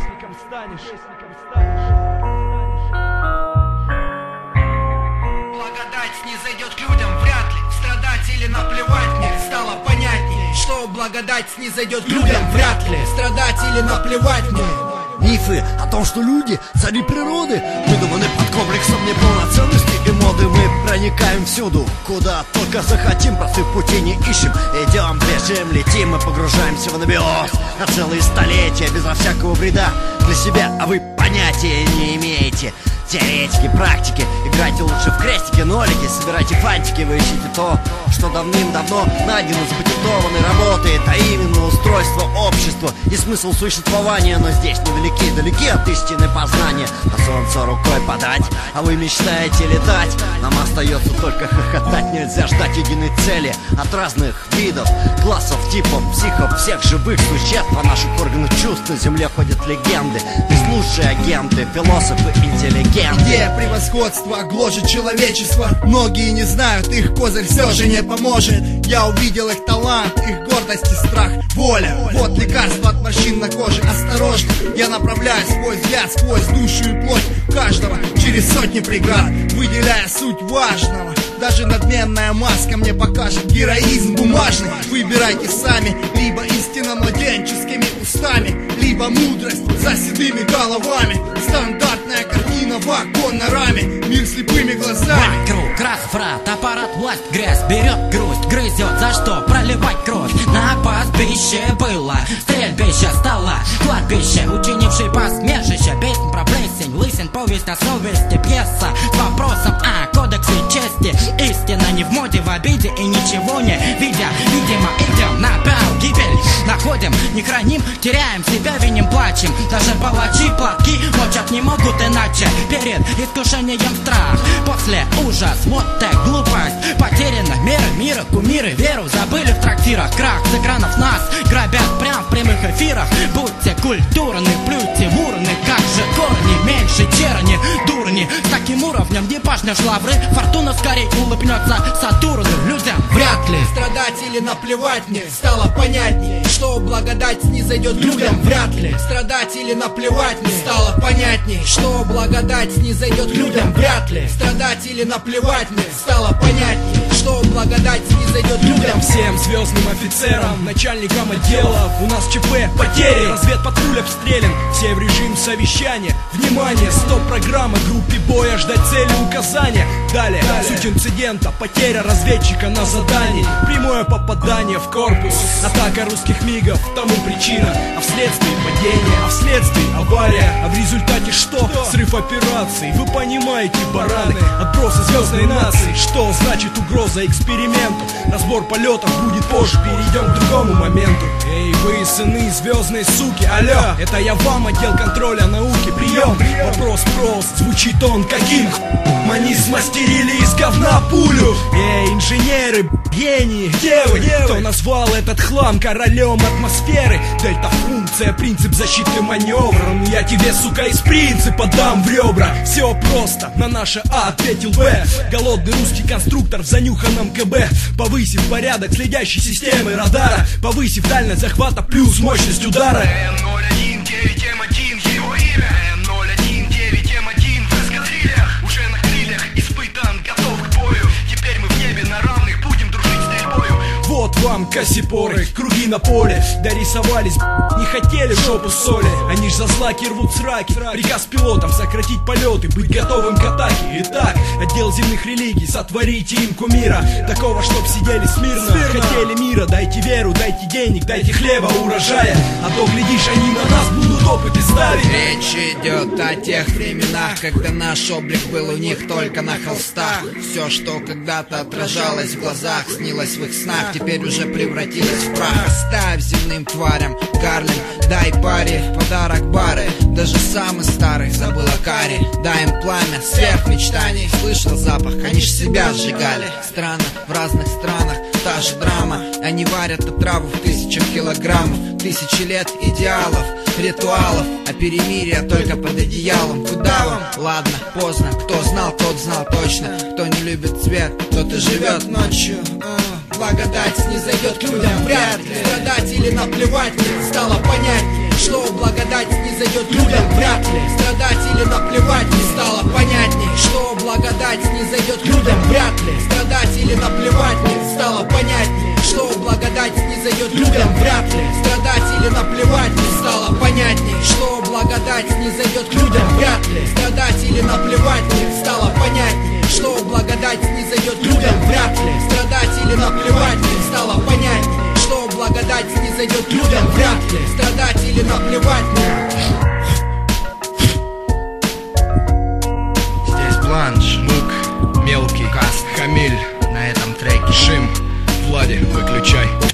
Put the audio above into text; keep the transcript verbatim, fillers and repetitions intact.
Грешником станешь. Благодать снизойдет к людям, вряд ли. Страдать или наплевать мне стало понятнее, что благодать снизойдет к людям, вряд ли. Страдать или наплевать мне. Мифы о том, что люди цари природы, выдуманы под комплексом неполноценности и моды. Мы проникаем всюду, куда только захотим, простых путей не ищем. Идем, бежим, летим и погружаемся в анабиоз на целые столетия, безо всякого вреда для себя, а вы понятия не имеете. Теоретики, практики, играйте лучше в крестики, нолики, собирайте фантики, вы ищите то, что давным-давно найдено, запатентовано и работает, а именно устройство общества и смысл существования. Но здесь невелики, далеки от истины познания. На солнце рукой подать, а вы мечтаете летать. Нам остается только хохотать, нельзя ждать единой цели от разных видов, классов, типов, психов, всех живых существ. По наших органах чувств на земле ходят легенды. Здесь лучшие агенты, философы, интеллигенты. Идея превосходства гложет человечество. Многие не знают, их козырь все же не поможет. Я увидел их талант, их гордость и страх, воля. Вот лекарство от морщин на коже. Осторожно, я направляю свой взгляд сквозь душу и плоть каждого через сотни преград, выделяя суть важного. Даже надменная маска мне покажет героизм бумажный. Выбирайте сами, либо истина младенческими устами, либо мудрость за седыми головами. Стандартная картина в оконной раме, мир слепыми глазами. Вокруг разврат, аппарат, власть, грязь берет грусть, грызет, за что проливать кровь. На пастбище было, стрельбище стало кладбище, учинивший посмешище. Песнь про плесень, лысин, повесть о совести, пьеса с вопросом о кодексе чести. Истина не в моде, в обиде и ничего не видя. Видимо, идем на пау, гибель находим, не храним, теряем себя, виним, плачем. Даже палачи платки мочат не могут иначе. Перед искушением страх, после ужас, вот так глупость. Потеряна мера, мира, кумиры, веру забыли в трактирах. Крах с экранов нас грабят прям в прямых эфирах. Будьте культурны, плюйте в урны, как же корни, меньше черни, дурни. С таким уровнем не пашнешь лавры, фортуна скорей улыбнется Сатурну людям, вряд ли. Страдать или наплевать мне стало понятнее, что благодать снизойдет к людям, вряд ли. Страдать или наплевать мне стало понятнее, что благодать снизойдет к людям, вряд ли. Страдать или наплевать мне стало понятнее, что благодать снизойдет к людям. Всем звездным офицерам, начальникам отделов, у нас ЧП, потери, разведпатруль обстрелян, все в режим совещания. Внимание, стоп-программа, группе боя ждать цели указания. Далее, Далее. суть инцидента, потеря разведчика на задании, прямое попадание в корпус, атака русских мигов, тому причина, а вследствие падение, а вследствие авария, а в результате что? Срыв операции, вы понимаете, бараны, отбросы звездной нации. Что значит угроза эксперименту? Разбор полетов будет позже, перейдем к другому моменту. Эй, вы сыны звездной суки, алло, это я вам, отдел контроля науки, прием. Вопрос прост, звучит он каким? Они смастерили из говна пулю. Эй, инженеры, гении, где вы? Кто назвал этот хлам королем атмосферы? Дельта-функция, принцип защиты маневром. Я тебе, сука, из принципа дам в ребра. Все просто, на наше А ответил Б. Голодный русский конструктор в занюханном КБ, повысив порядок следящей системы радара, повысив дальность захвата плюс мощность удара. Н ноль один девять М один его имя. Н ноль один девять М один в эскадрильях, уже на крыльях испытан, готов к бою. Теперь мы в небе на равных будем дружить стрельбою. Вот вам кассипоры, круги на поле, дорисовались, не хотели в жопу соли. Они ж за злаки рвут сраки, приказ пилотам сократить полеты, быть готовым к атаке. Итак, отдел земных религий, сотворите им кумира, такого, чтоб сидели смирно, смирно. Хотели мира, дайте веру, дайте денег, дайте хлеба, урожая, а то, глядишь, они на нас будут опыты ставить. Речь идет о тех временах, когда наш облик был у них только на холстах. Все, что когда-то отражалось в глазах, снилось в их снах, теперь уже превратилось в прах. Оставь земным тварям Гарлем, дай паре подарок бары. Даже самый старый забыл о каре. Дай им пламя, сверх мечтаний. Слышал запах, они ж себя сжигали. Странно, в разных странах та же драма. Они варят отраву в тысячах килограммов. Тысячи лет идеалов, ритуалов, а перемирие только под одеялом. Куда вам? Ладно, поздно. Кто знал, тот знал точно. Кто не любит свет, тот и живет ночью. Благодать снизойдет к людям, вряд ли. Страдать или наплевать мне стало понятнее, что благодать снизойдет снизойдет людям вряд ли. Страдать или наплевать не стало понятней, что благодать снизойдет людям вряд ли. Страдать или наплевать не стало понятней, что благодать снизойдет людям вряд ли. Страдать или наплевать не стало понятней, что благодать снизойдет людям вряд ли. Страдать или наплевать не стало понятней, что благодать снизойдет людям вряд ли. Страдать или наплевать не стало понятней, что благодать снизойдет людям вряд ли. Страдать или наплевать не. Здесь Бланш, Мук, Мелкий, Каст, Хамиль. На этом треке Шим, Влади, выключай.